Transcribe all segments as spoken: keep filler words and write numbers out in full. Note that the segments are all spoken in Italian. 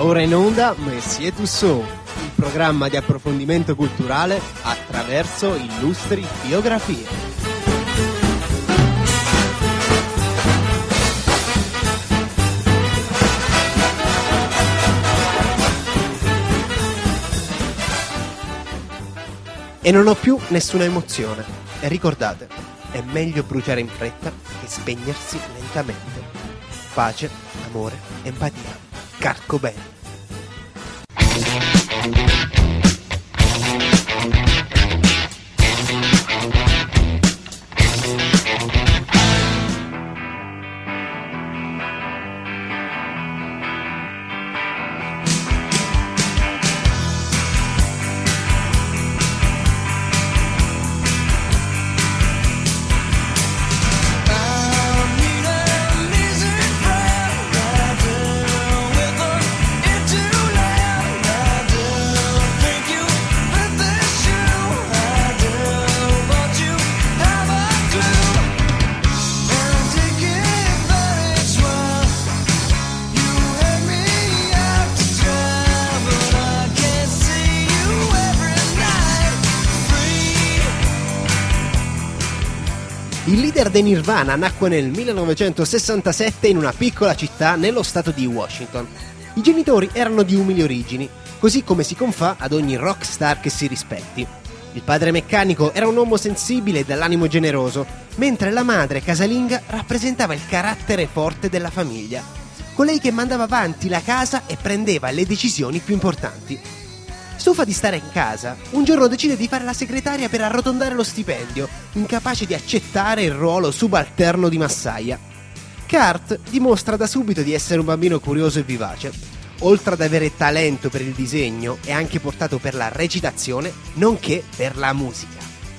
ora in onda Messier Tussaud, il programma di approfondimento culturale attraverso illustri biografie. E non ho più nessuna emozione. E ricordate, è meglio bruciare in fretta che spegnersi lentamente. Pace, amore, empatia. Kurt Cobain. Il leader dei Nirvana nacque nel millenovecentosessantasette in una piccola città nello stato di Washington. I genitori erano di umili origini, così come si confà ad ogni rockstar che si rispetti. Il padre meccanico era un uomo sensibile e dall'animo generoso, mentre la madre casalinga rappresentava il carattere forte della famiglia, colei che mandava avanti la casa e prendeva le decisioni più importanti. Stufa di stare in casa, un giorno decide di fare la segretaria per arrotondare lo stipendio, incapace di accettare il ruolo subalterno di massaia. Kurt dimostra da subito di essere un bambino curioso e vivace. Oltre ad avere talento per il disegno, è anche portato per la recitazione, nonché per la musica.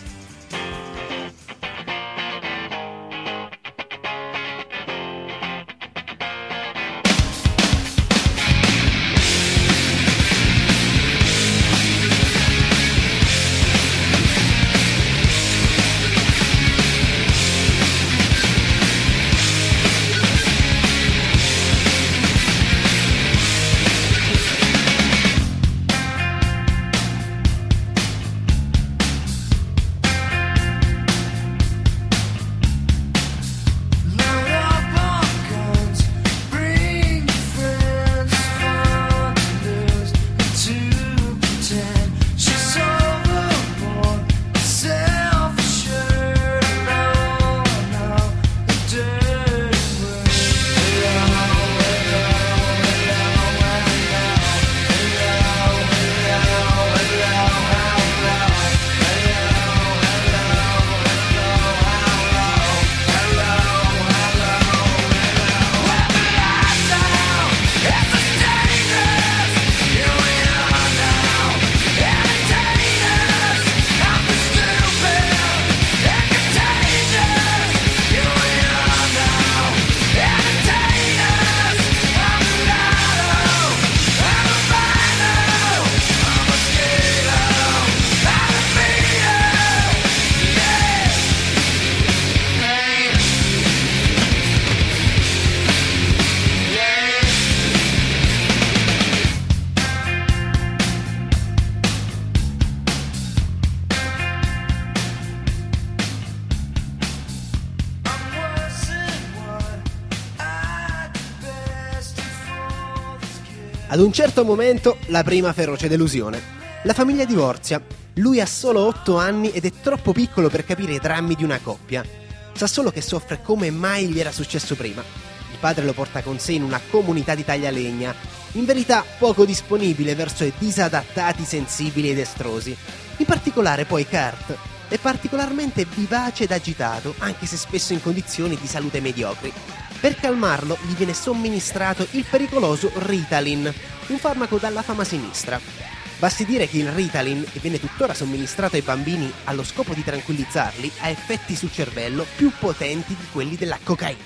Ad un certo momento, la prima feroce delusione. La famiglia divorzia. Lui ha solo otto anni ed è troppo piccolo per capire i drammi di una coppia. Sa solo che soffre come mai gli era successo prima. Il padre lo porta con sé in una comunità di taglialegna, in verità poco disponibile verso i disadattati, sensibili ed estrosi. In particolare poi Kurt è particolarmente vivace ed agitato, anche se spesso in condizioni di salute mediocri. Per calmarlo gli viene somministrato il pericoloso Ritalin, un farmaco dalla fama sinistra. Basti dire che il Ritalin, che viene tuttora somministrato ai bambini allo scopo di tranquillizzarli, ha effetti sul cervello più potenti di quelli della cocaina.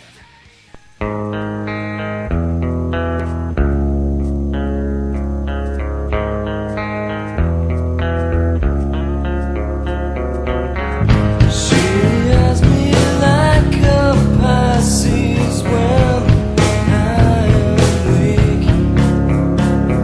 When I am weak,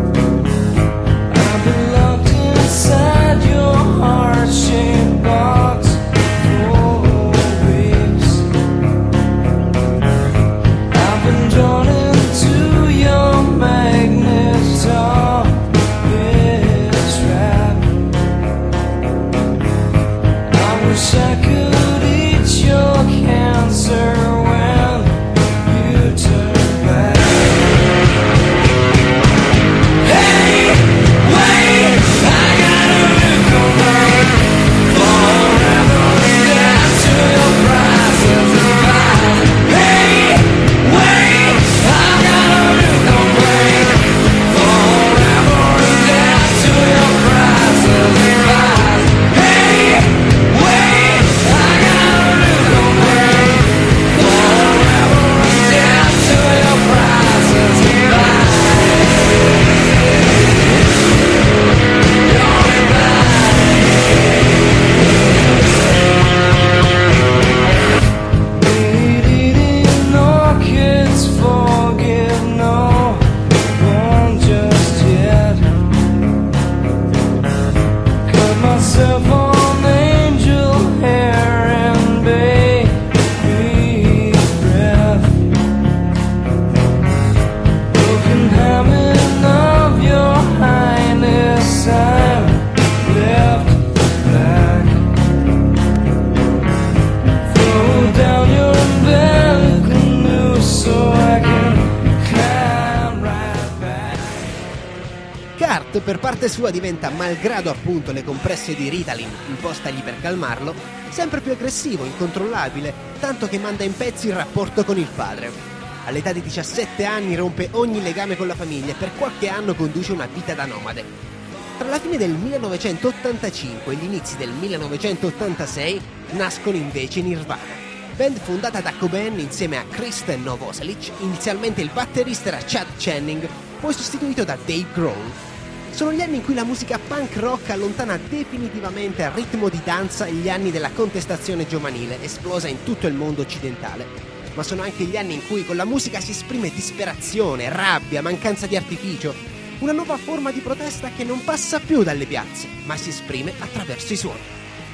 parte sua diventa, malgrado appunto le compresse di Ritalin impostagli per calmarlo, sempre più aggressivo, incontrollabile, tanto che manda in pezzi il rapporto con il padre. All'età di diciassette anni rompe ogni legame con la famiglia e per qualche anno conduce una vita da nomade. Tra la fine del millenovecentottantacinque e gli inizi del millenovecentottantasei nascono invece i Nirvana, band fondata da Cobain insieme a Kristen Novoselic. Inizialmente il batterista era Chad Channing, poi sostituito da Dave Grohl. Sono gli anni in cui la musica punk rock allontana definitivamente al ritmo di danza gli anni della contestazione giovanile, esplosa in tutto il mondo occidentale. Ma sono anche gli anni in cui con la musica si esprime disperazione, rabbia, mancanza di artificio, una nuova forma di protesta che non passa più dalle piazze, ma si esprime attraverso i suoni.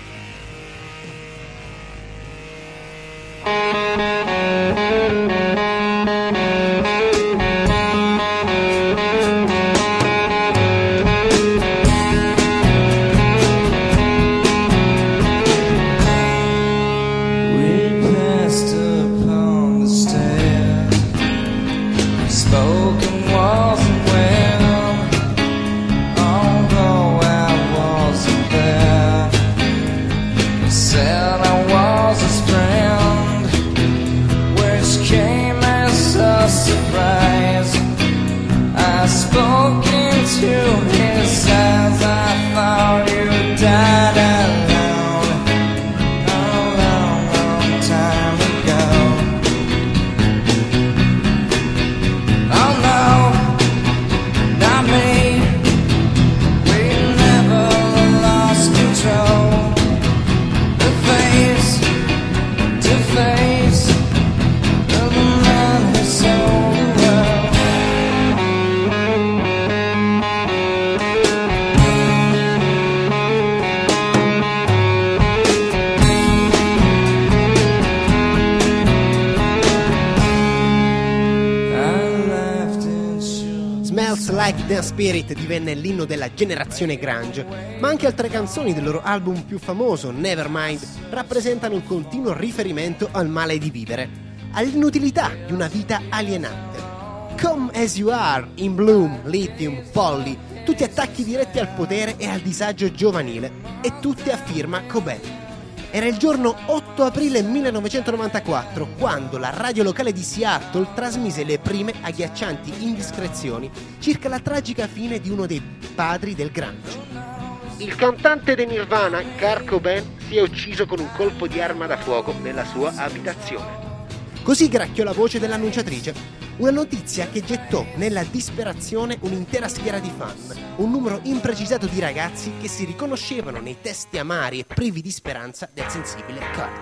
Like Teen Spirit divenne l'inno della generazione grunge, ma anche altre canzoni del loro album più famoso, Nevermind, rappresentano un continuo riferimento al male di vivere, all'inutilità di una vita alienante. Come As You Are, In Bloom, Lithium, Polly, tutti attacchi diretti al potere e al disagio giovanile, e tutti a firma Cobain. Era il giorno otto aprile millenovecentonovantaquattro quando la radio locale di Seattle trasmise le prime agghiaccianti indiscrezioni circa la tragica fine di uno dei padri del grunge. Il cantante dei Nirvana, Kurt Cobain, si è ucciso con un colpo di arma da fuoco nella sua abitazione. Così gracchiò la voce dell'annunciatrice, una notizia che gettò nella disperazione un'intera schiera di fan, un numero imprecisato di ragazzi che si riconoscevano nei testi amari e privi di speranza del sensibile Kurt.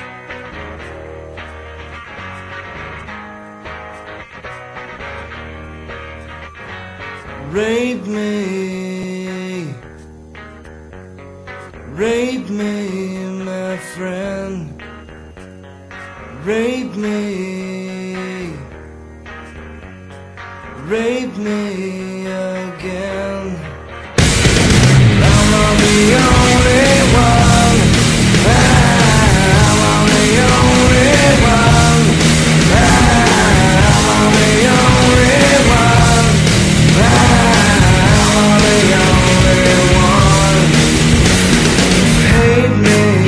Rape me, rape me, my friend. Rape me, rape me again. I'm on the only one. I'm on the only one. I'm on the only one. I'm on the only one. Hate me.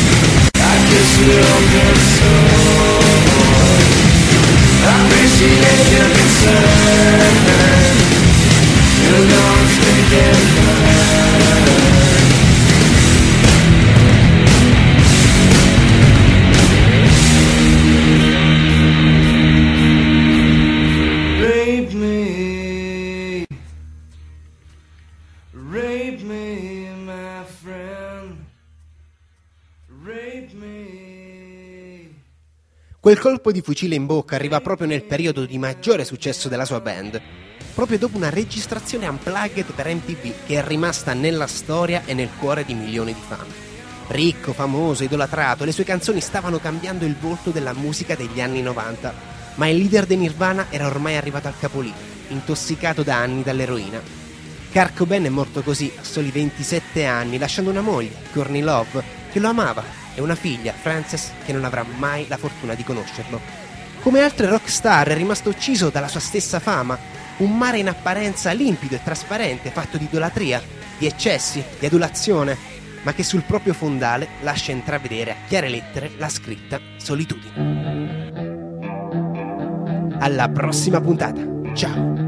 Appreciate Quel colpo di fucile in bocca arriva proprio nel periodo di maggiore successo della sua band, proprio dopo una registrazione unplugged per M T V che è rimasta nella storia e nel cuore di milioni di fan. Ricco, famoso, idolatrato, le sue canzoni stavano cambiando il volto della musica degli anni novanta, ma il leader dei Nirvana era ormai arrivato al capolinea, intossicato da anni dall'eroina. Kurt Cobain è morto così, a soli ventisette anni, lasciando una moglie, Courtney Love, che lo amava, e una figlia, Frances, che non avrà mai la fortuna di conoscerlo. Come altre rockstar è rimasto ucciso dalla sua stessa fama, un mare in apparenza limpido e trasparente, fatto di idolatria, di eccessi, di adulazione, ma che sul proprio fondale lascia intravedere a chiare lettere la scritta solitudine. Alla prossima puntata, ciao!